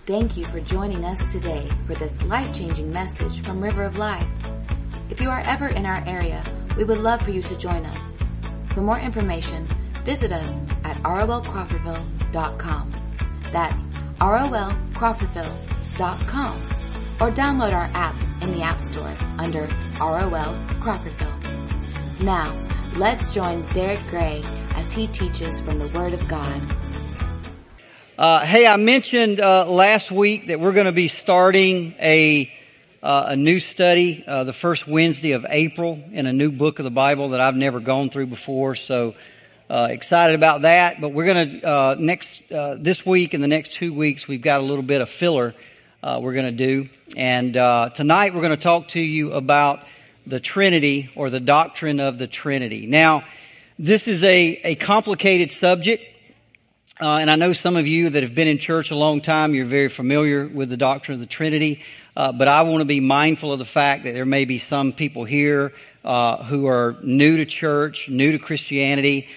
Thank you for joining us today for this life-changing message from River of Life. If you are ever in our area, we would love for you to join us. For more information, visit us at rolcrawfordville.com. That's rolcrawfordville.com. Or download our app in the App Store under ROL Crawfordville. Now, let's join Derek Gray as he teaches from the Word of God. Hey, I mentioned last week that we're going to be starting a new study the first Wednesday of April in a new book of the Bible that I've never gone through before. So excited about that. But we're going to this week and the next 2 weeks we've got a little bit of filler we're going to do. And tonight we're going to talk to you about the Trinity, or the doctrine of the Trinity. Now, this is a complicated subject. And I know some of you that have been in church a long time, you're very familiar with the doctrine of the Trinity. But I want to be mindful of the fact that there may be some people here who are new to church, new to Christianity,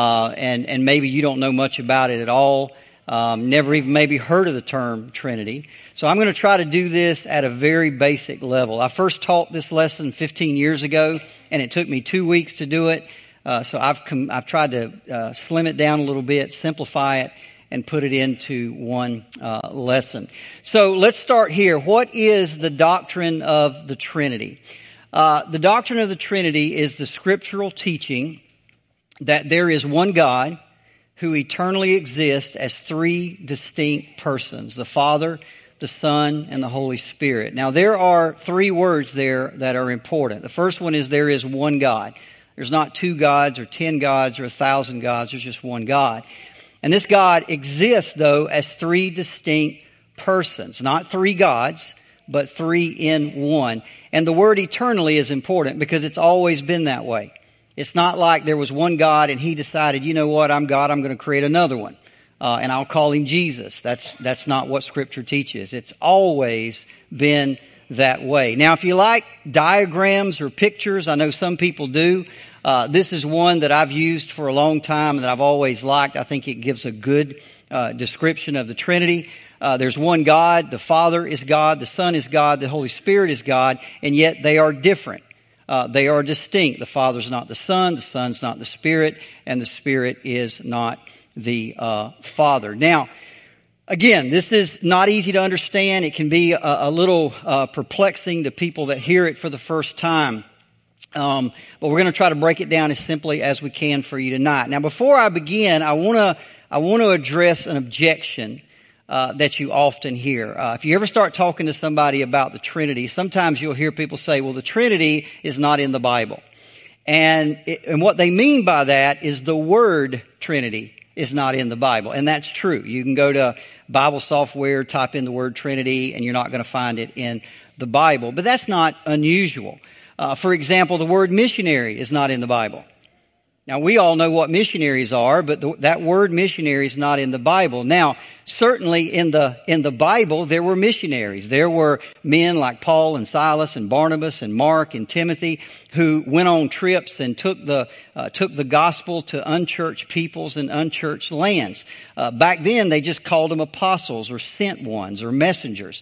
and maybe you don't know much about it at all. Never even maybe heard of the term Trinity. So I'm going to try to do this at a very basic level. I first taught this lesson 15 years ago, and it took me 2 weeks to do it. So I've tried to slim it down a little bit, simplify it, and put it into one lesson. So let's start here. What is the doctrine of the Trinity? The doctrine of the Trinity is the scriptural teaching that there is one God who eternally exists as three distinct persons: the Father, the Son, and the Holy Spirit. Now, there are three words there that are important. The first one is there is one God. There's not 2 gods or 10 gods or 1,000 gods. There's just one God. And this God exists, though, as three distinct persons. Not 3 gods, but 3 in 1. And the word eternally is important because it's always been that way. It's not like there was one God and He decided, you know what, I'm God, I'm going to create another one. And I'll call Him Jesus. That's not what Scripture teaches. It's always been that way. Now, if you like diagrams or pictures, I know some people do. This is one that I've used for a long time and that I've always liked. I think it gives a good description of the Trinity. There's one God. The Father is God. The Son is God. The Holy Spirit is God. And yet they are different. They are distinct. The Father's not the Son. The Son's not the Spirit. And the Spirit is not the Father. Now, again, this is not easy to understand. It can be a little perplexing to people that hear it for the first time. But we're going to try to break it down as simply as we can for you tonight. Now, before I begin, I want to address an objection that you often hear. If you ever start talking to somebody about the Trinity, sometimes you'll hear people say, "Well, the Trinity is not in the Bible," and what they mean by that is the word Trinity is not in the Bible, and that's true. You can go to Bible software, type in the word Trinity, and you're not going to find it in the Bible. But that's not unusual. For example, the word missionary is not in the Bible. Now, we all know what missionaries are, but that word missionary is not in the Bible. Now, certainly in the Bible, there were missionaries. There were men like Paul and Silas and Barnabas and Mark and Timothy who went on trips and took the gospel to unchurched peoples and unchurched lands. Back then, they just called them apostles or sent ones or messengers.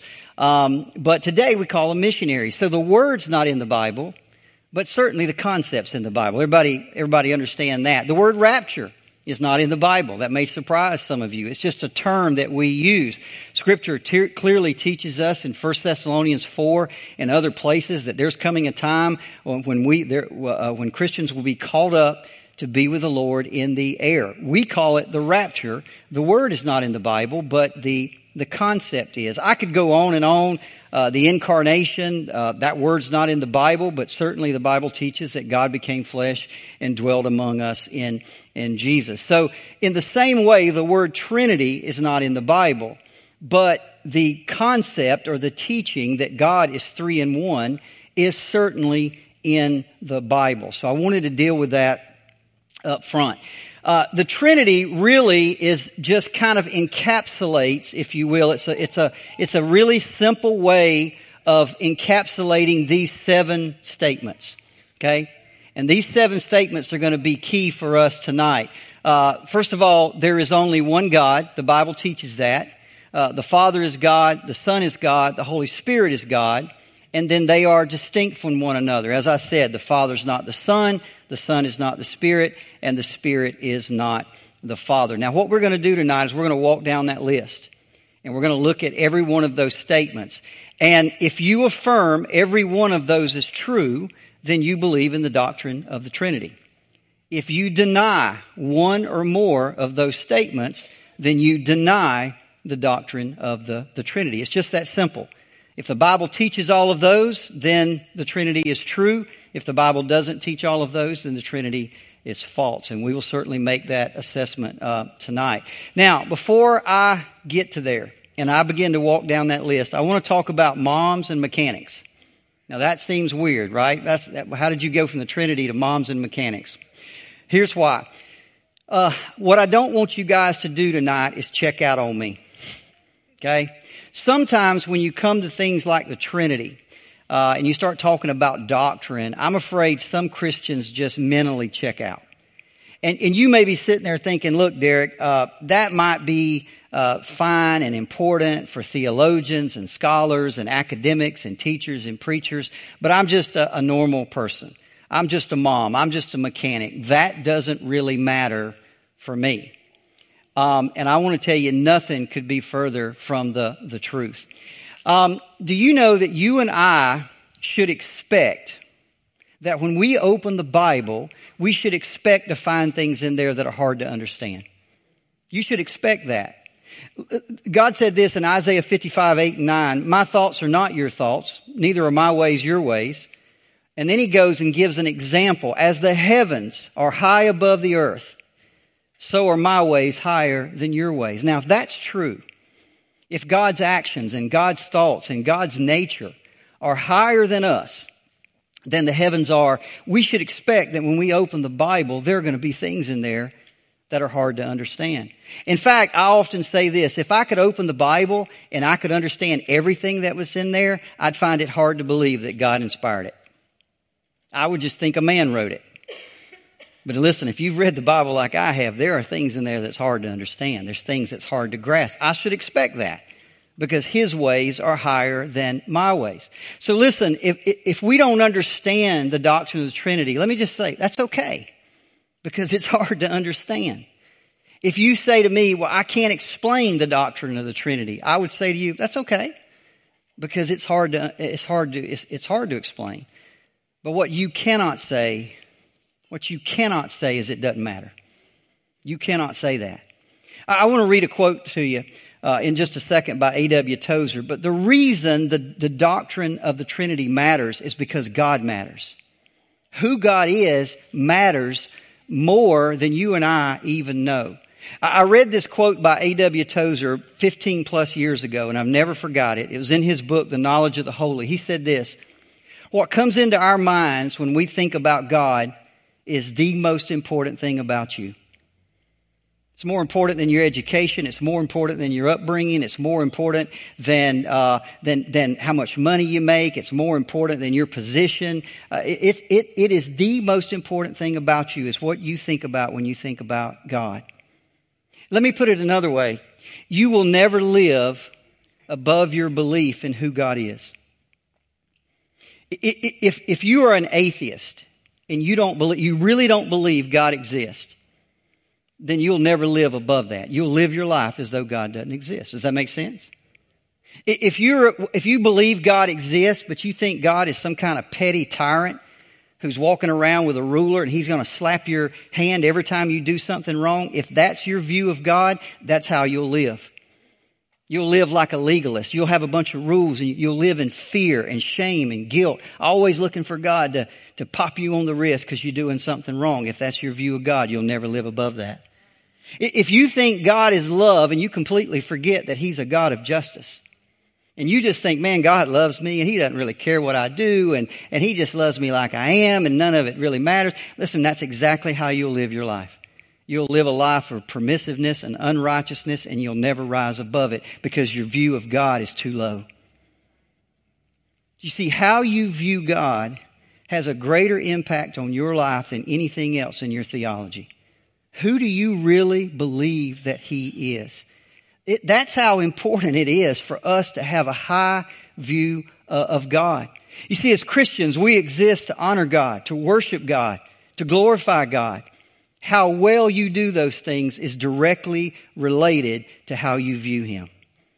But today we call them missionaries. So the word's not in the Bible, but certainly the concept's in the Bible. Everybody understand that. The word rapture is not in the Bible. That may surprise some of you. It's just a term that we use. Scripture clearly teaches us in 1 Thessalonians 4 and other places that there's coming a time when Christians will be called up to be with the Lord in the air. We call it the rapture. The word is not in the Bible, but the concept is. I could go on and on. The incarnation, that word's not in the Bible, but certainly the Bible teaches that God became flesh and dwelt among us in Jesus. So in the same way, the word Trinity is not in the Bible, but the concept or the teaching that God is 3 in 1 is certainly in the Bible. So I wanted to deal with that up front. The Trinity really is just kind of encapsulates, if you will. It's a really simple way of encapsulating these 7 statements. Okay? And these 7 statements are going to be key for us tonight. First of all, there is only one God. The Bible teaches that. The Father is God, the Son is God, the Holy Spirit is God, and then they are distinct from one another. As I said, the Father's not the Son is not the Spirit, and the Spirit is not the Father. Now, what we're going to do tonight is we're going to walk down that list, and we're going to look at every one of those statements. And if you affirm every one of those is true, then you believe in the doctrine of the Trinity. If you deny one or more of those statements, then you deny the doctrine of the Trinity. It's just that simple. If the Bible teaches all of those, then the Trinity is true. If the Bible doesn't teach all of those, then the Trinity is false. And we will certainly make that assessment tonight. Now, before I get to there and I begin to walk down that list, I want to talk about moms and mechanics. Now, that seems weird, right? How did you go from the Trinity to moms and mechanics? Here's why. What I don't want you guys to do tonight is check out on me. Okay? Sometimes when you come to things like the Trinity, and you start talking about doctrine, I'm afraid some Christians just mentally check out. And you may be sitting there thinking, look, Derek, that might be fine and important for theologians and scholars and academics and teachers and preachers, but I'm just a normal person. I'm just a mom. I'm just a mechanic. That doesn't really matter for me. And I want to tell you, nothing could be further from the truth. Do you know that you and I should expect that when we open the Bible, we should expect to find things in there that are hard to understand? You should expect that. God said this in Isaiah 55:8-9, "My thoughts are not your thoughts, neither are my ways your ways." And then he goes and gives an example. "As the heavens are high above the earth, so are my ways higher than your ways." Now, if that's true, if God's actions and God's thoughts and God's nature are higher than us, than the heavens are, we should expect that when we open the Bible, there are going to be things in there that are hard to understand. In fact, I often say this: if I could open the Bible and I could understand everything that was in there, I'd find it hard to believe that God inspired it. I would just think a man wrote it. But listen, if you've read the Bible like I have, there are things in there that's hard to understand. There's things that's hard to grasp. I should expect that because His ways are higher than my ways. So listen, if we don't understand the doctrine of the Trinity, let me just say, that's okay, because it's hard to understand. If you say to me, well, I can't explain the doctrine of the Trinity, I would say to you, that's okay, because it's hard to explain. But what you cannot say is it doesn't matter. You cannot say that. I want to read a quote to you in just a second by A.W. Tozer. But the reason the doctrine of the Trinity matters is because God matters. Who God is matters more than you and I even know. I read this quote by A.W. Tozer 15 plus years ago, and I've never forgot it. It was in his book, The Knowledge of the Holy. He said this: "What comes into our minds when we think about God is the most important thing about you. It's more important than your education. It's more important than your upbringing. It's more important than how much money you make. It's more important than your position. It is the most important thing about you is what you think about when you think about God." Let me put it another way. You will never live above your belief in who God is. If you are an atheist and you really don't believe God exists, then you'll never live above that. You'll live your life as though God doesn't exist. Does that make sense? If you believe God exists, but you think God is some kind of petty tyrant who's walking around with a ruler and He's going to slap your hand every time you do something wrong, if that's your view of God, that's how you'll live. You'll live like a legalist. You'll have a bunch of rules and you'll live in fear and shame and guilt, always looking for God to pop you on the wrist because you're doing something wrong. If that's your view of God, you'll never live above that. If you think God is love and you completely forget that He's a God of justice, and you just think, man, God loves me and He doesn't really care what I do and He just loves me like I am and none of it really matters. Listen, that's exactly how you'll live your life. You'll live a life of permissiveness and unrighteousness, and you'll never rise above it because your view of God is too low. You see, how you view God has a greater impact on your life than anything else in your theology. Who do you really believe that He is? That's how important it is for us to have a high view of God. You see, as Christians, we exist to honor God, to worship God, to glorify God. How well you do those things is directly related to how you view Him.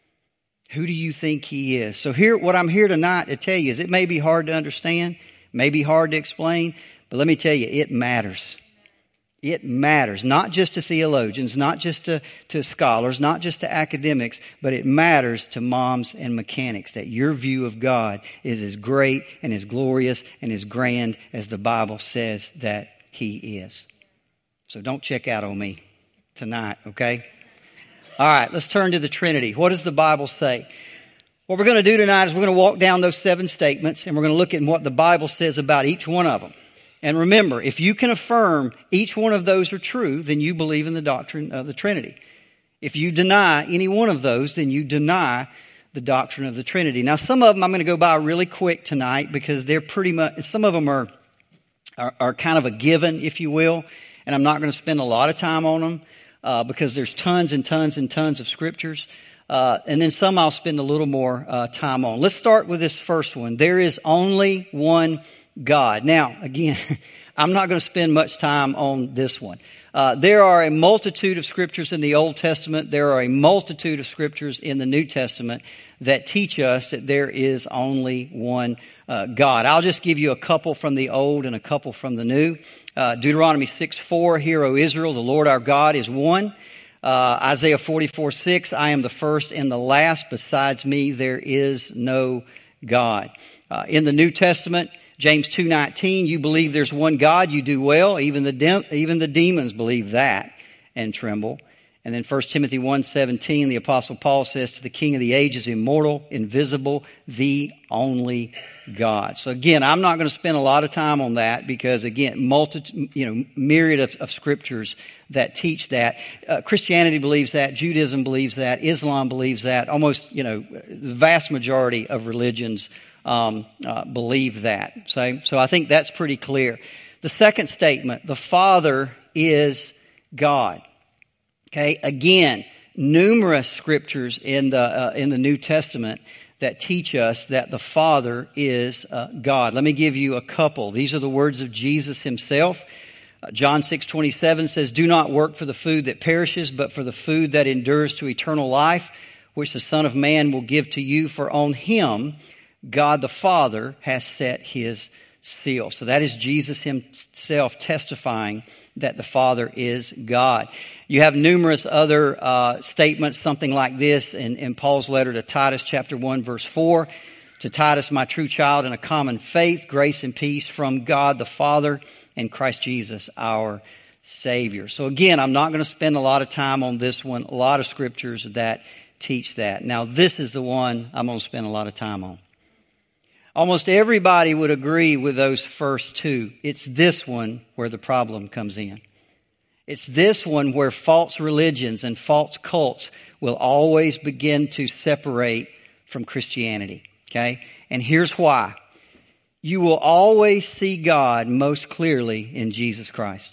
Who do you think He is? So what I'm here tonight to tell you is it may be hard to understand, may be hard to explain, but let me tell you, it matters. It matters, not just to theologians, not just to scholars, not just to academics, but it matters to moms and mechanics that your view of God is as great and as glorious and as grand as the Bible says that He is. So don't check out on me tonight, okay? All right, let's turn to the Trinity. What does the Bible say? What we're going to do tonight is we're going to walk down those 7 statements and we're going to look at what the Bible says about each one of them. And remember, if you can affirm each one of those are true, then you believe in the doctrine of the Trinity. If you deny any one of those, then you deny the doctrine of the Trinity. Now, some of them I'm going to go by really quick tonight because they're pretty much, some of them are kind of a given, if you will, and I'm not going to spend a lot of time on them because there's tons and tons and tons of scriptures. And then some I'll spend a little more time on. Let's start with this first one. There is only one God. Now, again, I'm not going to spend much time on this one. There are a multitude of scriptures in the Old Testament. There are a multitude of scriptures in the New Testament that teach us that there is only one God. I'll just give you a couple from the Old and a couple from the New. Deuteronomy 6:4, Hear, O Israel, the Lord our God is one. Isaiah 44:6, I am the first and the last. Besides me, there is no God. In the New Testament, James 2:19, you believe there's one God, you do well. Even the demons believe that and tremble. And then 1 Timothy 1:17, the Apostle Paul says to the King of the ages, immortal, invisible, the only God. So again, I'm not going to spend a lot of time on that because again, myriad of scriptures that teach that. Christianity believes that, Judaism believes that, Islam believes that. Almost, the vast majority of religions believe that. So I think that's pretty clear. The second statement, the Father is God. Okay, again, numerous scriptures in the New Testament that teach us that the Father is God. Let me give you a couple. These are the words of Jesus Himself. John 6:27 says, "Do not work for the food that perishes, but for the food that endures to eternal life, which the Son of Man will give to you, for on Him God the Father has set His seal." So that is Jesus Himself testifying that the Father is God. You have numerous other statements, something like this in Paul's letter to Titus chapter 1 verse 4. To Titus, my true child in a common faith, grace and peace from God the Father and Christ Jesus our Savior. So again, I'm not going to spend a lot of time on this one. A lot of scriptures that teach that. Now this is the one I'm going to spend a lot of time on. Almost everybody would agree with those first two. It's this one where the problem comes in. It's this one where false religions and false cults will always begin to separate from Christianity. Okay? And here's why. You will always see God most clearly in Jesus Christ.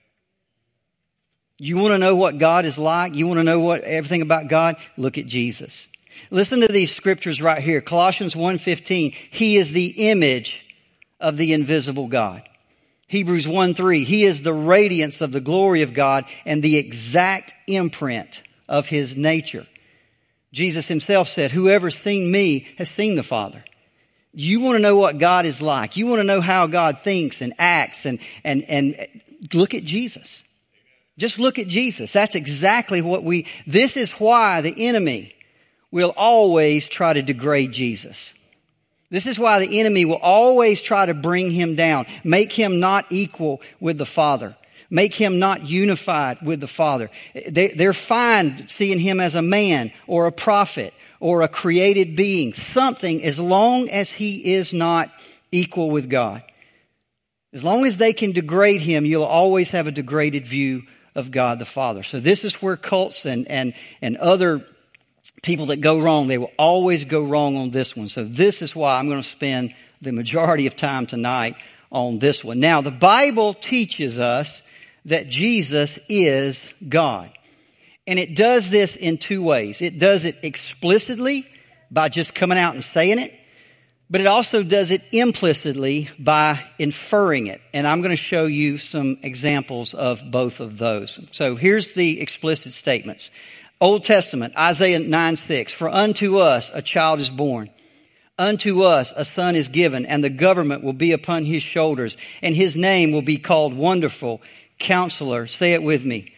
You want to know what God is like? You want to know everything about God? Look at Jesus. Listen to these scriptures right here. Colossians 1:15, He is the image of the invisible God. Hebrews 1:3, He is the radiance of the glory of God and the exact imprint of His nature. Jesus Himself said, whoever's seen me has seen the Father. You want to know what God is like. You want to know how God thinks and acts and look at Jesus. Just look at Jesus. That's exactly this is why the enemy will always try to degrade Jesus. This is why the enemy will always try to bring Him down, make Him not equal with the Father, make Him not unified with the Father. They're fine seeing Him as a man or a prophet or a created being, something, as long as He is not equal with God. As long as they can degrade Him, you'll always have a degraded view of God the Father. So this is where cults and other people that go wrong, they will always go wrong on this one. So this is why I'm going to spend the majority of time tonight on this one. Now, the Bible teaches us that Jesus is God. And it does this in two ways. It does it explicitly by just coming out and saying it, but it also does it implicitly by inferring it. And I'm going to show you some examples of both of those. So here's the explicit statements. Old Testament, Isaiah 9:6, "For unto us a child is born. Unto us a son is given, and the government will be upon his shoulders, and his name will be called Wonderful, Counselor." Say it with me.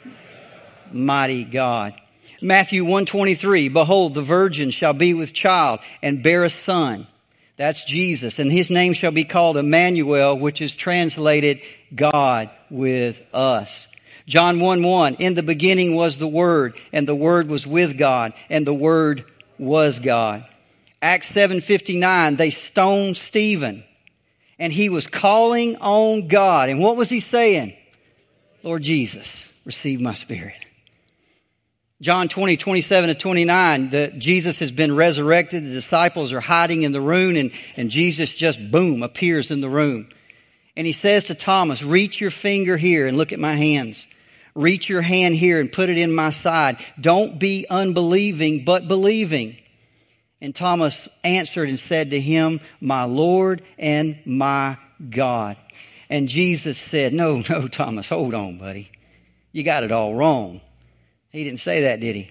Mighty God. Matthew 1:23, "Behold, the virgin shall be with child and bear a son." That's Jesus. "And his name shall be called Emmanuel," which is translated God with us. John 1:1, "In the beginning was the Word, and the Word was with God, and the Word was God." Acts 7:59, they stoned Stephen, and he was calling on God. And what was he saying? "Lord Jesus, receive my spirit." John 20:27-29, Jesus has been resurrected. The disciples are hiding in the room, and Jesus just, boom, appears in the room. And he says to Thomas, "Reach your finger here and look at my hands. Reach your hand here and put it in my side. Don't be unbelieving, but believing." And Thomas answered and said to him, "My Lord and my God." And Jesus said, No, Thomas, hold on, buddy. You got it all wrong. He didn't say that, did he?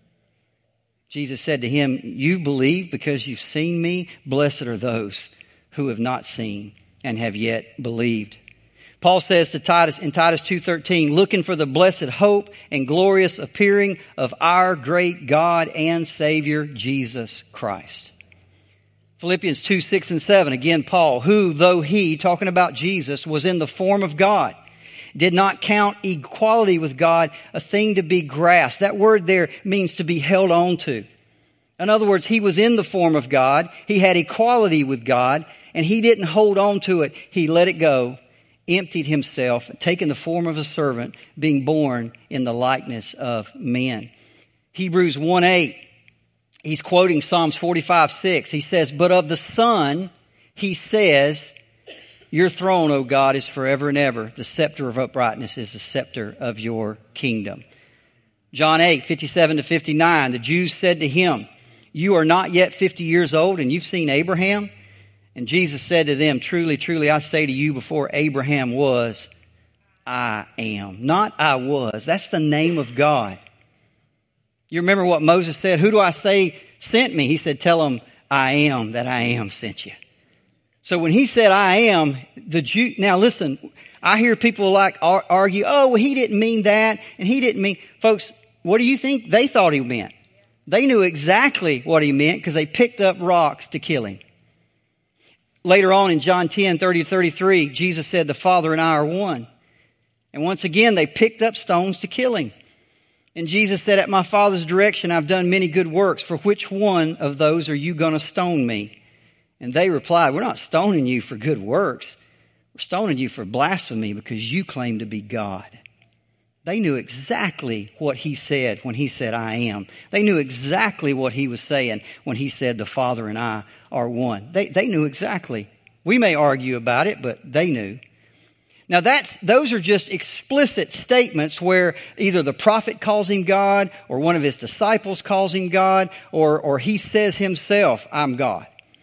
Jesus said to him, "You believe because you've seen me. Blessed are those who have not seen and have yet believed." Paul says to Titus in Titus 2:13, "Looking for the blessed hope and glorious appearing of our great God and Savior, Jesus Christ." Philippians 2:6-7, again Paul, "Who, though he," talking about Jesus, "was in the form of God, did not count equality with God a thing to be grasped." That word there means to be held on to. In other words, he was in the form of God. He had equality with God, and he didn't hold on to it. He let it go, emptied himself, taking the form of a servant, being born in the likeness of men. Hebrews 1:8, he's quoting Psalms 45:6. He says, "But of the Son, he says, your throne, O God, is forever and ever. The scepter of uprightness is the scepter of your kingdom." John 8:57-59, the Jews said to him, "You are not yet 50 years old, and you've seen Abraham?" And Jesus said to them, "Truly, truly, I say to you, before Abraham was, I am." Not I was. That's the name of God. You remember what Moses said? "Who do I say sent me?" He said, "Tell them I am that I am sent you." So when he said, "I am," the Jew, now listen, I hear people argue, "Oh, well, he didn't mean that, and he didn't mean," folks, what do you think they thought he meant? They knew exactly what he meant because they picked up rocks to kill him. Later on in John 10:30-33, Jesus said, "The Father and I are one." And once again, they picked up stones to kill him. And Jesus said, "At my Father's direction, I've done many good works. For which one of those are you going to stone me?" And they replied, "We're not stoning you for good works. We're stoning you for blasphemy because you claim to be God." They knew exactly what he said when he said, "I am." They knew exactly what he was saying when he said, "The Father and I are one." They knew exactly. We may argue about it, but they knew. Now those are just explicit statements where either the prophet calls him God, or one of his disciples calls him God, or he says himself, "I'm God."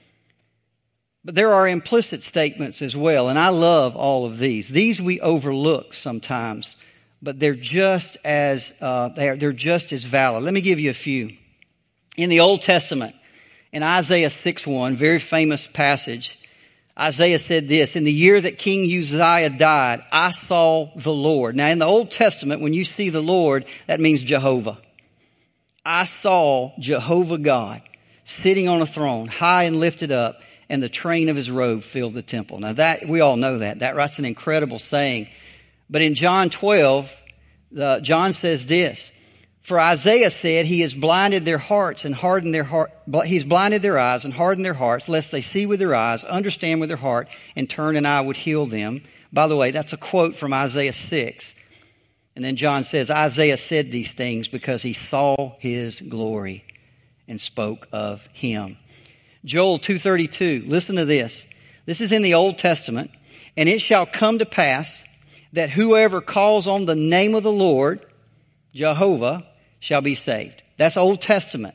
But there are implicit statements as well, and I love all of these. These we overlook sometimes, but they're just as valid. Let me give you a few. In the Old Testament, in Isaiah 6:1, very famous passage, Isaiah said this, "In the year that King Uzziah died, I saw the Lord." Now in the Old Testament, when you see the Lord, that means Jehovah. "I saw Jehovah God sitting on a throne, high and lifted up, and the train of his robe filled the temple." Now that, we all know that. That's an incredible saying. But in John 12, John says this, "For Isaiah said, he has blinded their hearts and hardened their heart. He's blinded their eyes and hardened their hearts, lest they see with their eyes, understand with their heart, and turn, and I would heal them." By the way, that's a quote from Isaiah 6. And then John says, Isaiah said these things because he saw his glory and spoke of him. Joel 2:32, listen to this. This is in the Old Testament. "And it shall come to pass that whoever calls on the name of the Lord," Jehovah shall be saved. That's Old Testament.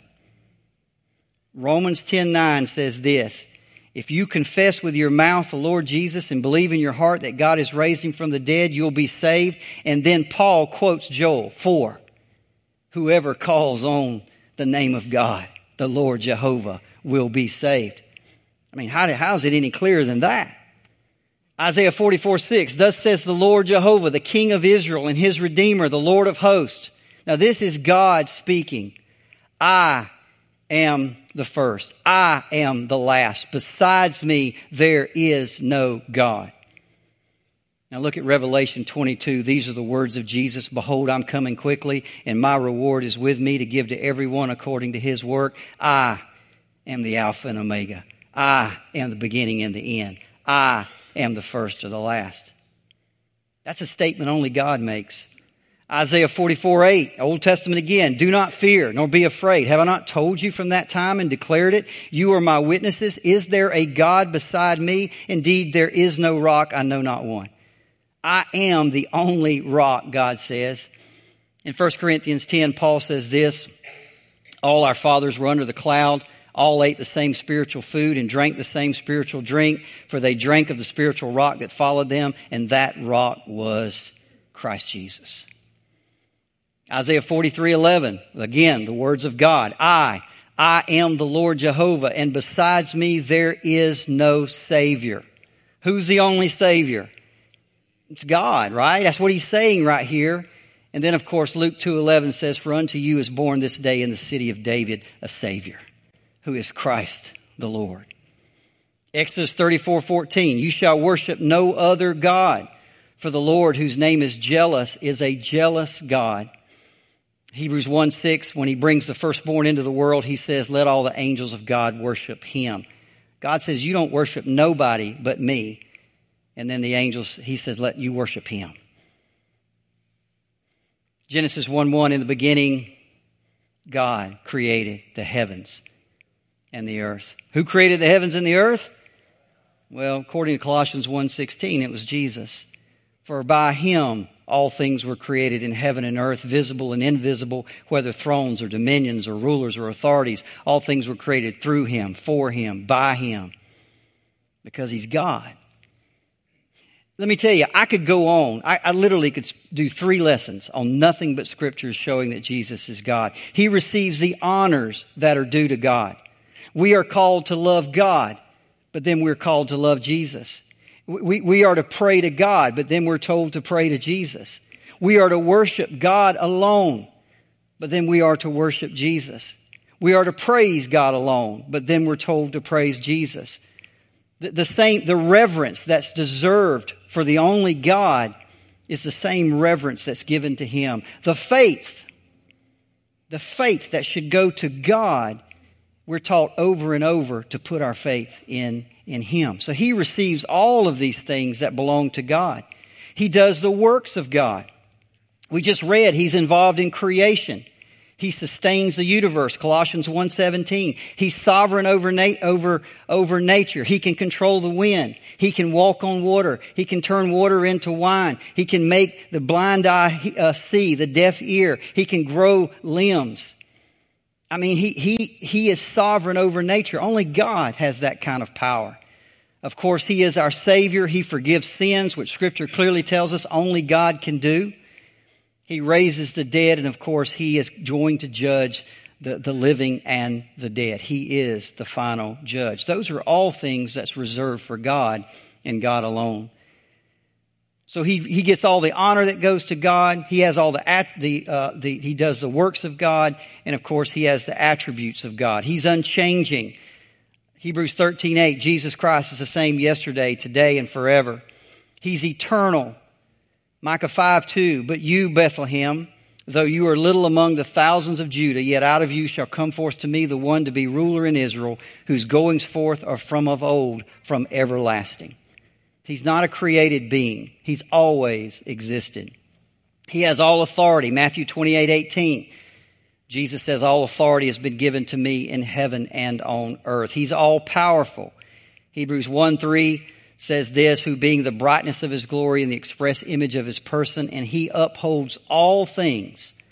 Romans 10:9 says this, if you confess with your mouth the Lord Jesus and believe in your heart that God has raised him from the dead, you'll be saved. And then Paul quotes Joel 4, whoever calls on the name of God, the Lord Jehovah, will be saved. I mean, how is it any clearer than that? Isaiah 44:6, thus says the Lord Jehovah, the King of Israel and his Redeemer, the Lord of hosts. Now this is God speaking. I am the first. I am the last. Besides me, there is no God. Now look at Revelation 22. These are the words of Jesus. Behold, I'm coming quickly, and my reward is with me to give to everyone according to his work. I am the Alpha and Omega. I am the beginning and the end. I am the first or the last. That's a statement only God makes. Isaiah 44:8, Old Testament again. Do not fear, nor be afraid. Have I not told you from that time and declared it? You are my witnesses. Is there a God beside me? Indeed, there is no rock. I know not one. I am the only rock, God says. In 1 Corinthians 10, Paul says this, all our fathers were under the cloud. All ate the same spiritual food and drank the same spiritual drink, for they drank of the spiritual rock that followed them, and that rock was Christ Jesus. Isaiah 43:11, again, the words of God. I am the Lord Jehovah, and besides me there is no Savior. Who's the only Savior? It's God, right? That's what he's saying right here. And then, of course, Luke 2:11 says, for unto you is born this day in the city of David a Savior, who is Christ the Lord. Exodus 34:14, you shall worship no other God, for the Lord, whose name is jealous, is a jealous God. Hebrews 1:6, when he brings the firstborn into the world, he says, let all the angels of God worship him. God says, you don't worship nobody but me. And then the angels, he says, let you worship him. Genesis 1:1, in the beginning, God created the heavens and the earth. Who created the heavens and the earth? Well, according to Colossians 1:16, it was Jesus. For by him all things were created in heaven and earth, visible and invisible, whether thrones or dominions or rulers or authorities. All things were created through him, for him, by him, because he's God. Let me tell you, I could go on. I literally could do 3 lessons on nothing but scriptures showing that Jesus is God. He receives the honors that are due to God. We are called to love God, but then we're called to love Jesus. We are to pray to God, but then we're told to pray to Jesus. We are to worship God alone, but then we are to worship Jesus. We are to praise God alone, but then we're told to praise Jesus. The reverence that's deserved for the only God is the same reverence that's given to him. The faith that should go to God, we're taught over and over to put our faith in him. So he receives all of these things that belong to God. He does the works of God. We just read he's involved in creation. He sustains the universe, Colossians 1:17. He's sovereign over nature. He can control the wind. He can walk on water. He can turn water into wine. He can make the blind eye see, the deaf ear. He can grow limbs. I mean, he is sovereign over nature. Only God has that kind of power. Of course, he is our Savior. He forgives sins, which Scripture clearly tells us only God can do. He raises the dead, and of course, he is going to judge the living and the dead. He is the final judge. Those are all things that's reserved for God and God alone. So he gets all the honor that goes to God. He has all he does the works of God, and of course, he has the attributes of God. He's unchanging. Hebrews 13:8, Jesus Christ is the same yesterday, today, and forever. He's eternal. Micah 5:2, but you, Bethlehem, though you are little among the thousands of Judah, yet out of you shall come forth to me the one to be ruler in Israel, whose goings forth are from of old, from everlasting. He's not a created being. He's always existed. He has all authority. Matthew 28:18. Jesus says, all authority has been given to me in heaven and on earth. He's all powerful. Hebrews 1:3 says this, who being the brightness of his glory and the express image of his person, and he upholds all things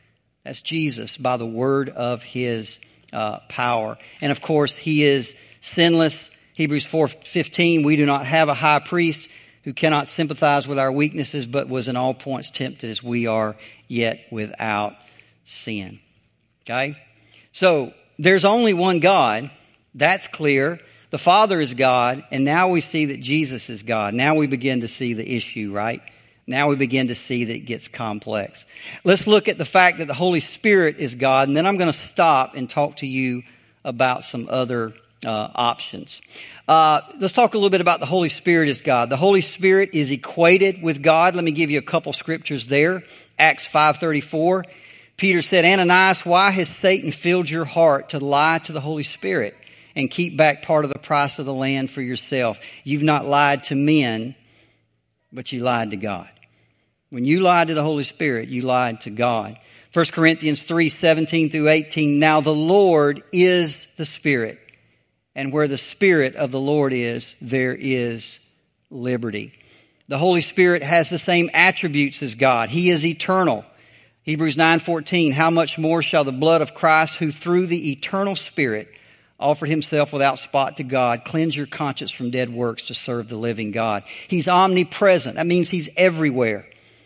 That's Jesus, by the word of His power. And of course, He is sinless. Hebrews 4:15, we do not have a high priest who cannot sympathize with our weaknesses, but was in all points tempted as we are, yet without sin. Okay? So, there's only one God. That's clear. The Father is God, and now we see that Jesus is God. Now we begin to see the issue, right? Now we begin to see that it gets complex. Let's look at the fact that the Holy Spirit is God, and then I'm going to stop and talk to you about some other options. Let's talk a little bit about the Holy Spirit as God. The Holy Spirit is equated with God. Let me give you a couple scriptures there. Acts 5:34. Peter said, Ananias, why has Satan filled your heart to lie to the Holy Spirit and keep back part of the price of the land for yourself? You've not lied to men, but you lied to God. When you lied to the Holy Spirit, you lied to God. 1 Corinthians 3:17 through 18. Now the Lord is the Spirit, and where the Spirit of the Lord is, there is liberty. The Holy Spirit has the same attributes as God. He is eternal. Hebrews 9:14, how much more shall the blood of Christ, who through the eternal Spirit offered Himself without spot to God, cleanse your conscience from dead works to serve the living God. He's omnipresent. That means He's everywhere.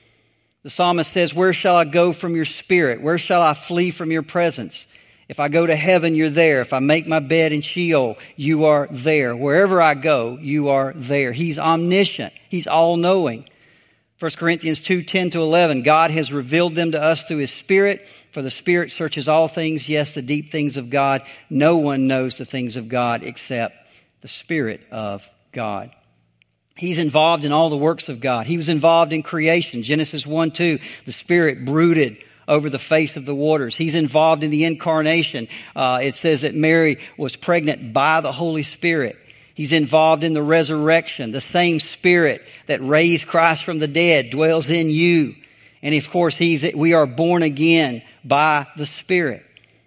The psalmist says, where shall I go from your Spirit? Where shall I flee from your presence? If I go to heaven, you're there. If I make my bed in Sheol, you are there. Wherever I go, you are there. He's omniscient. He's all-knowing. 1 Corinthians 2:10-11, God has revealed them to us through His Spirit, for the Spirit searches all things, yes, the deep things of God. No one knows the things of God except the Spirit of God. He's involved in all the works of God. He was involved in creation. Genesis 1:2, the Spirit brooded over the face of the waters. He's involved in the incarnation. It says that Mary was pregnant by the Holy Spirit. He's involved in the resurrection. The same Spirit that raised Christ from the dead dwells in you. And of course, we are born again by the Spirit.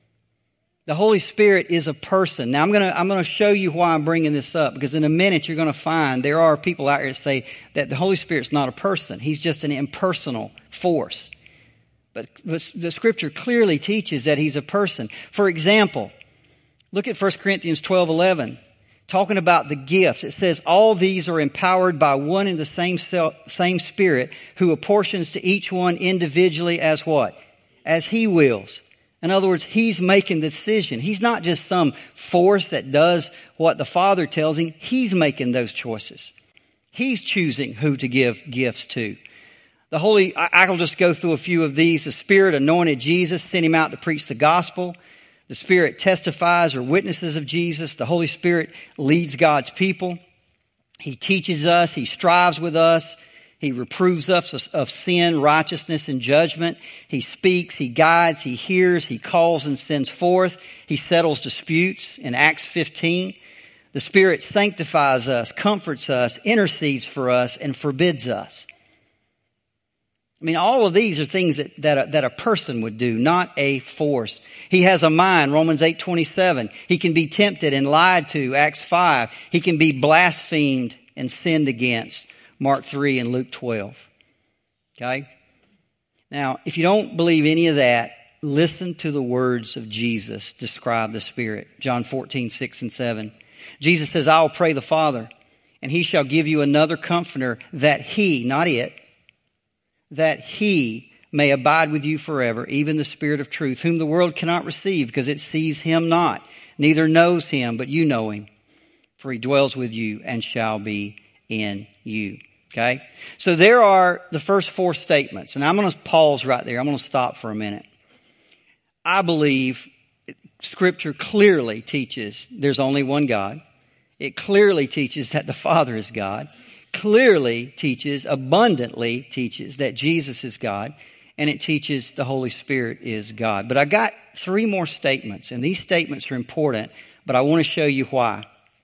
The Holy Spirit is a person. Now I'm going to show you why I'm bringing this up, because in a minute you're going to find there are people out here that say that the Holy Spirit's not a person. He's just an impersonal force. But the Scripture clearly teaches that He's a person. For example, look at 1 Corinthians 12:11. Talking about the gifts, it says, all these are empowered by one and the same Spirit, who apportions to each one individually as what? As He wills. In other words, He's making the decision. He's not just some force that does what the Father tells Him. He's making those choices. He's choosing who to give gifts to. I'll just go through a few of these. The Spirit anointed Jesus, sent Him out to preach the gospel. The Spirit testifies or witnesses of Jesus. The Holy Spirit leads God's people. He teaches us. He strives with us. He reproves us of sin, righteousness, and judgment. He speaks. He guides. He hears. He calls and sends forth. He settles disputes in Acts 15. The Spirit sanctifies us, comforts us, intercedes for us, and forbids us. I mean, all of these are things that a person would do, not a force. He has a mind, Romans 8:27. He can be tempted and lied to, Acts 5. He can be blasphemed and sinned against, Mark 3 and Luke 12. Okay? Now, if you don't believe any of that, listen to the words of Jesus describe the Spirit. John 14:6 and 7. Jesus says, I will pray the Father, and He shall give you another Comforter, that He, not it, that He may abide with you forever, even the Spirit of truth, whom the world cannot receive, because it sees Him not, neither knows Him, but you know Him, for He dwells with you and shall be in you. Okay? So there are the first four statements, and I'm going to pause right there. I'm going to stop for a minute. I believe Scripture clearly teaches there's only one God. It clearly teaches that the Father is God. Clearly teaches, abundantly teaches that Jesus is God, and it teaches the Holy Spirit is God. But I got three more statements, and these statements are important, but I want to show you why.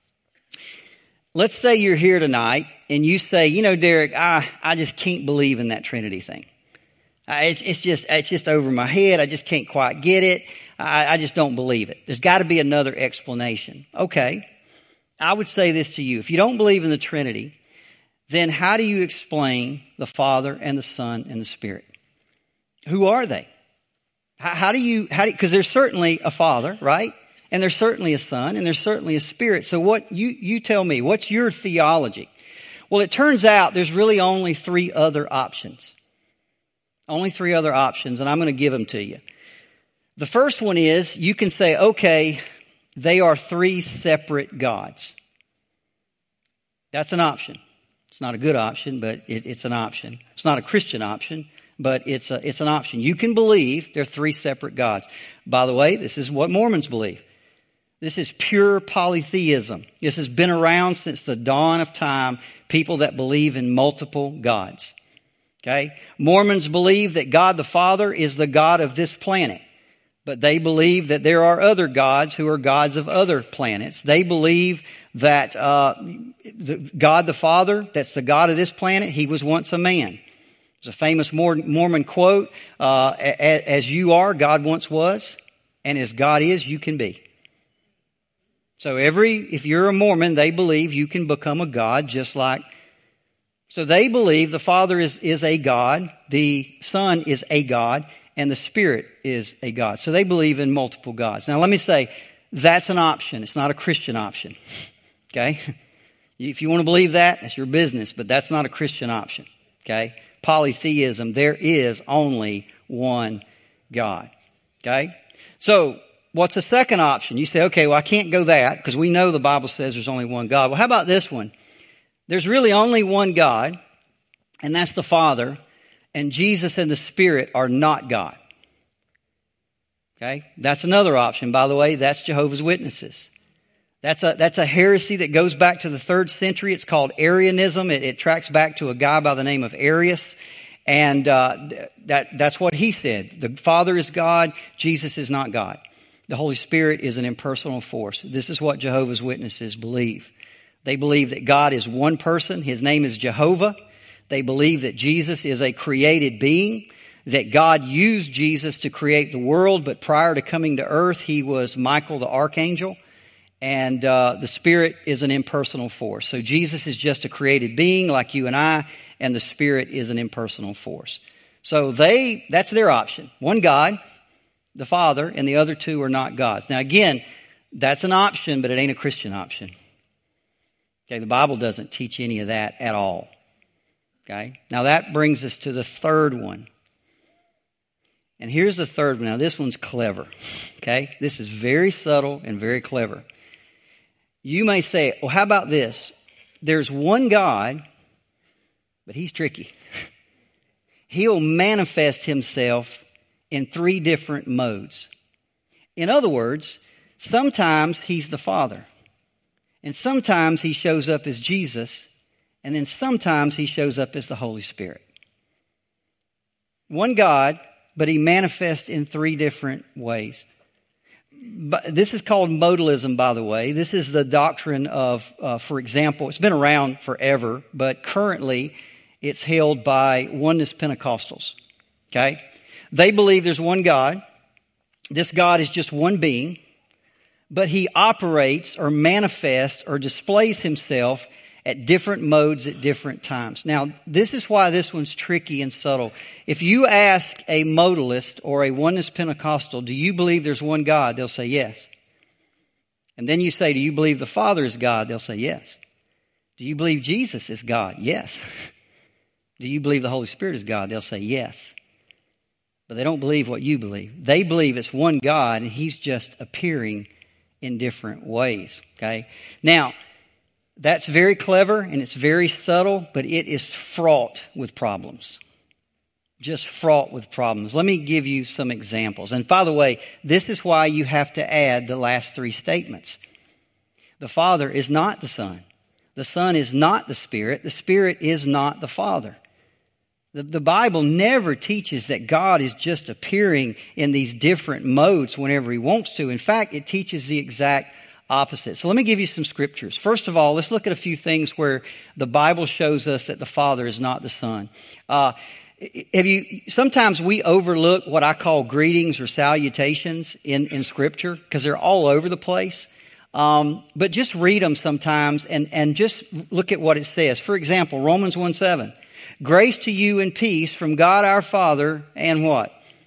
Let's say you're here tonight, and you say, you know, Derek, I just can't believe in that Trinity thing. It's just over my head. I just can't quite get it. I just don't believe it. There's got to be another explanation. Okay. I would say this to you. If you don't believe in the Trinity, then how do you explain the Father and the Son and the Spirit? Who are they? Because there's certainly a Father, right? And there's certainly a Son, and there's certainly a Spirit. So what, you tell me, what's your theology? Well, it turns out there's really only three other options. Only three other options, and I'm going to give them to you. The first one is, you can say, okay, they are three separate gods. That's an option. It's not a good option, but it's an option. It's not a Christian option, but it's an option. You can believe they're three separate gods. By the way, this is what Mormons believe. This is pure polytheism. This has been around since the dawn of time, people that believe in multiple gods. Okay? Mormons believe that God the Father is the God of this planet. But they believe that there are other gods who are gods of other planets. They believe that God the Father, that's the God of this planet, He was once a man. There's a famous Mormon quote, as you are, God once was, and as God is, you can be. So if you're a Mormon, they believe you can become a God just like. So they believe the Father is a God, the Son is a God, and the Spirit is a God. So they believe in multiple gods. Now let me say, that's an option. It's not a Christian option. Okay? If you want to believe that, that's your business, but that's not a Christian option. Okay? Polytheism, there is only one God. Okay? So, what's the second option? You say, okay, well I can't go that, because we know the Bible says there's only one God. Well, how about this one? There's really only one God, and that's the Father, and Jesus and the Spirit are not God. Okay? That's another option. By the way, that's Jehovah's Witnesses. That's a heresy that goes back to the 3rd century. It's called Arianism. It tracks back to a guy by the name of Arius. And that's what he said. The Father is God. Jesus is not God. The Holy Spirit is an impersonal force. This is what Jehovah's Witnesses believe. They believe that God is one person. His name is Jehovah. They believe that Jesus is a created being, that God used Jesus to create the world, but prior to coming to earth, He was Michael the Archangel, and the Spirit is an impersonal force. So Jesus is just a created being like you and I, and the Spirit is an impersonal force. So that's their option. One God, the Father, and the other two are not gods. Now again, that's an option, but it ain't a Christian option. Okay, the Bible doesn't teach any of that at all. Okay, now that brings us to the third one. And here's the third one. Now this one's clever. Okay, this is very subtle and very clever. You may say, well, how about this? There's one God, but He's tricky. He'll manifest Himself in three different modes. In other words, sometimes He's the Father. And sometimes He shows up as Jesus. And then sometimes He shows up as the Holy Spirit. One God, but He manifests in three different ways. But this is called modalism, by the way. This is the doctrine of, for example, it's been around forever, but currently it's held by Oneness Pentecostals. Okay? They believe there's one God. This God is just one being, but He operates or manifests or displays Himself at different modes at different times. Now, this is why this one's tricky and subtle. If you ask a modalist or a Oneness Pentecostal, do you believe there's one God? They'll say yes. And then you say, do you believe the Father is God? They'll say yes. Do you believe Jesus is God? Yes. Do you believe the Holy Spirit is God? They'll say yes. But they don't believe what you believe. They believe it's one God and He's just appearing in different ways. Okay? Now, that's very clever and it's very subtle, but it is fraught with problems. Just fraught with problems. Let me give you some examples. And by the way, this is why you have to add the last three statements. The Father is not the Son. The Son is not the Spirit. The Spirit is not the Father. The Bible never teaches that God is just appearing in these different modes whenever He wants to. In fact, it teaches the exact opposite. So let me give you some scriptures. First of all, let's look at a few things where the Bible shows us that the Father is not the Son. Sometimes we overlook what I call greetings or salutations in Scripture because they're all over the place. But just read them sometimes and just look at what it says. For example, Romans 1:7. Grace to you and peace from God our Father and what?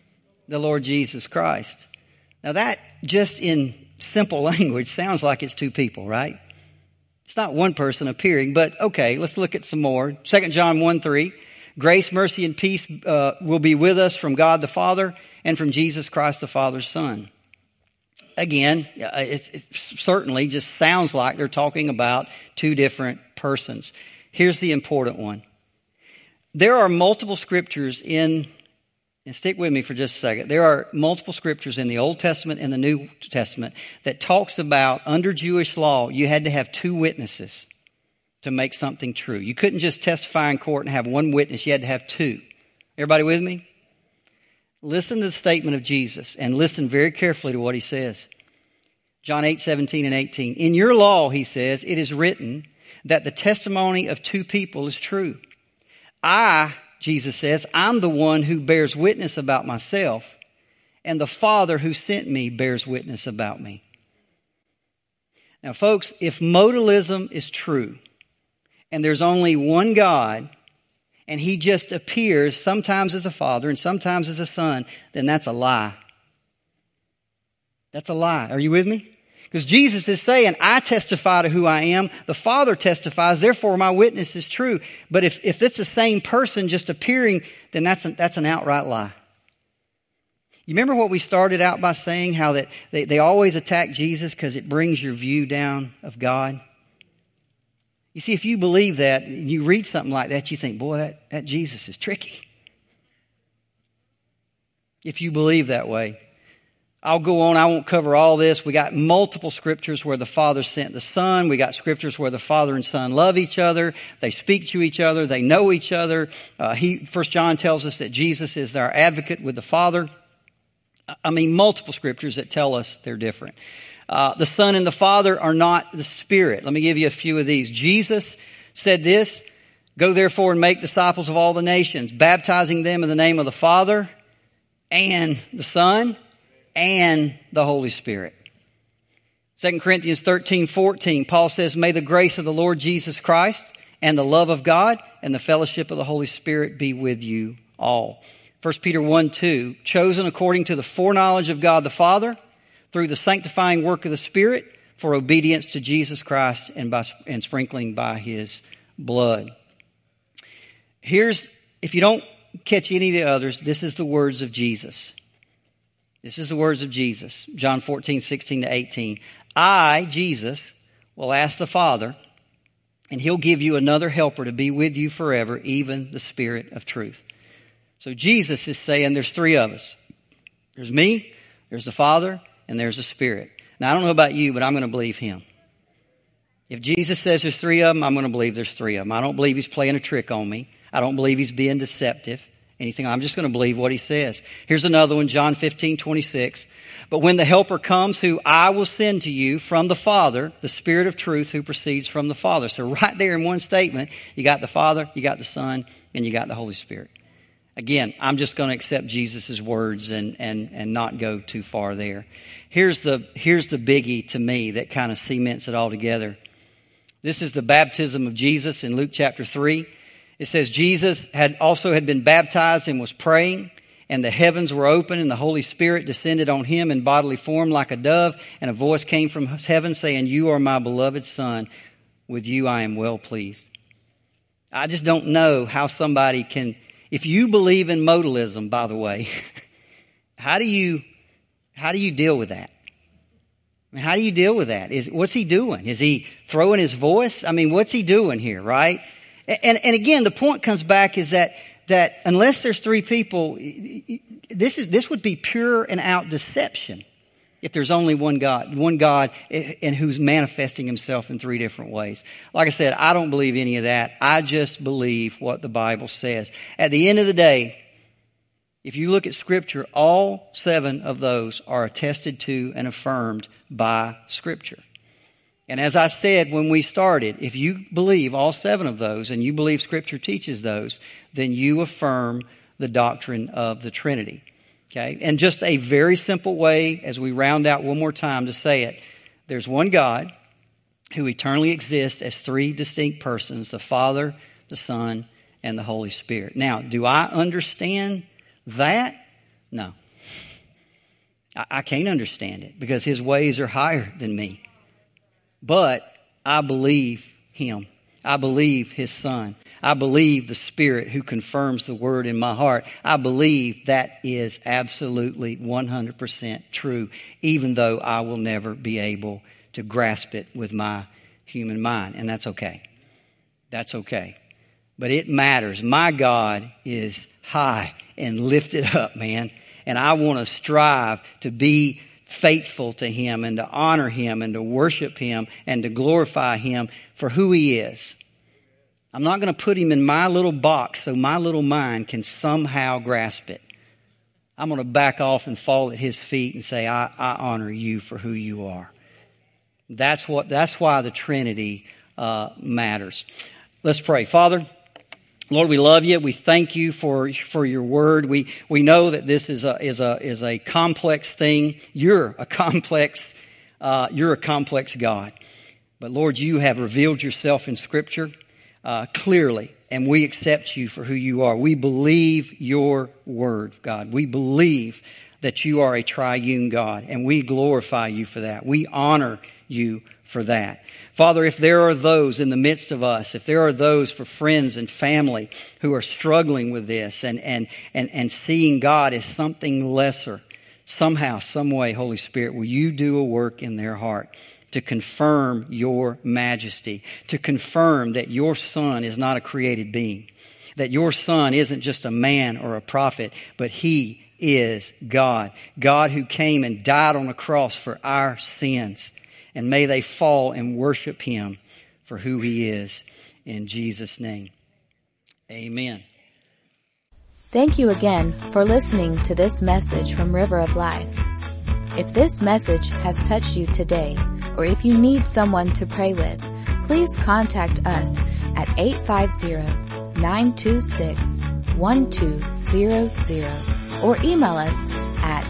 the Lord Jesus Christ. Now that, just in simple language, sounds like it's two people, right? It's not one person appearing, but okay, let's look at some more. 2 John 1:3, grace, mercy, and peace will be with us from God the Father and from Jesus Christ the Father's Son. Again, it certainly just sounds like they're talking about two different persons. Here's the important one. There are multiple scriptures and stick with me for just a second. There are multiple scriptures in the Old Testament and the New Testament that talks about, under Jewish law, you had to have two witnesses to make something true. You couldn't just testify in court and have one witness. You had to have two. Everybody with me? Listen to the statement of Jesus and listen very carefully to what he says. John 8:17 and 18. In your law, he says, it is written that the testimony of two people is true. Jesus says, I'm the one who bears witness about myself, and the Father who sent me bears witness about me. Now, folks, if modalism is true, and there's only one God, and he just appears sometimes as a father and sometimes as a son, then that's a lie. That's a lie. Are you with me? Because Jesus is saying, I testify to who I am. The Father testifies, therefore my witness is true. But if it's the same person just appearing, then that's an outright lie. You remember what we started out by saying, how that they always attack Jesus because it brings your view down of God? You see, if you believe that, and you read something like that, you think, boy, that Jesus is tricky. If you believe that way. I'll go on. I won't cover all this. We got multiple scriptures where the Father sent the Son. We got scriptures where the Father and Son love each other. They speak to each other. They know each other. 1 John tells us that Jesus is our advocate with the Father. I mean, multiple scriptures that tell us they're different. The Son and the Father are not the Spirit. Let me give you a few of these. Jesus said this, go therefore and make disciples of all the nations, baptizing them in the name of the Father and the Son and the Holy Spirit. 2 Corinthians 13:14, Paul says, may the grace of the Lord Jesus Christ and the love of God and the fellowship of the Holy Spirit be with you all. 1 Peter 1:2, chosen according to the foreknowledge of God the Father through the sanctifying work of the Spirit for obedience to Jesus Christ and sprinkling by His blood. If you don't catch any of the others, this is the words of Jesus. This is the words of Jesus. John 14:16 to 18. I, Jesus, will ask the Father, and He'll give you another helper to be with you forever, even the Spirit of truth. So Jesus is saying there's three of us. There's me, there's the Father, and there's the Spirit. Now, I don't know about you, but I'm going to believe Him. If Jesus says there's three of them, I'm going to believe there's three of them. I don't believe He's playing a trick on me. I don't believe He's being deceptive. Anything. I'm just going to believe what He says. Here's another one, John 15:26. But when the Helper comes, who I will send to you from the Father, the Spirit of truth who proceeds from the Father. So right there in one statement, you got the Father, you got the Son, and you got the Holy Spirit. Again, I'm just going to accept Jesus' words and not go too far there. Here's the biggie to me that kind of cements it all together. This is the baptism of Jesus in Luke chapter 3. It says Jesus had been baptized and was praying, and the heavens were open, and the Holy Spirit descended on Him in bodily form like a dove, and a voice came from heaven saying, you are my beloved Son. With you I am well pleased. I just don't know how somebody can, if you believe in modalism, by the way, how do you deal with that? I mean, how do you deal with that? What's He doing? Is He throwing His voice? I mean, what's He doing here, right? And again, the point comes back is that unless there's three people, this would be pure and out deception if there's only one God and who's manifesting Himself in three different ways. Like I said, I don't believe any of that. I just believe what the Bible says. At the end of the day, if you look at Scripture, all 7 of those are attested to and affirmed by Scripture. And as I said when we started, if you believe all 7 of those and you believe Scripture teaches those, then you affirm the doctrine of the Trinity. Okay? And just a very simple way, as we round out one more time to say it, there's one God who eternally exists as 3 distinct persons, the Father, the Son, and the Holy Spirit. Now, do I understand that? No. I can't understand it because His ways are higher than me. But I believe Him. I believe His Son. I believe the Spirit who confirms the Word in my heart. I believe that is absolutely 100% true, even though I will never be able to grasp it with my human mind. And that's okay. That's okay. But it matters. My God is high and lifted up, man. And I want to strive to be faithful to Him and to honor Him and to worship Him and to glorify Him for who He is. I'm not going to put Him in my little box so my little mind can somehow grasp it. I'm going to back off and fall at His feet and say, I honor You for who You are. That's why the Trinity matters. Let's pray. Father, Lord, we love You. We thank You for Your Word. We know that this is a complex thing. You're a complex God. But Lord, You have revealed Yourself in Scripture clearly, and we accept You for who You are. We believe Your Word, God. We believe that You are a triune God, and we glorify You for that. We honor You for that. Father, if there are those in the midst of us, if there are those for friends and family who are struggling with this and seeing God as something lesser, somehow, some way, Holy Spirit, will You do a work in their heart to confirm Your majesty, to confirm that Your Son is not a created being, that Your Son isn't just a man or a prophet, but He is God. God who came and died on the cross for our sins. And may they fall and worship Him for who He is. In Jesus' name, amen. Thank you again for listening to this message from River of Life. If this message has touched you today, or if you need someone to pray with, please contact us at 850-926-1200 or email us at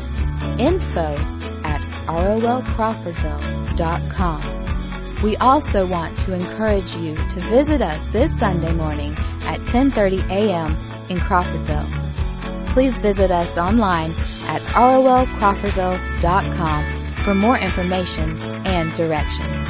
info@rolcrawfordville.com. We also want to encourage you to visit us this Sunday morning at 10:30 a.m. in Crawfordville. Please visit us online at rolcrawfordville.com for more information and directions.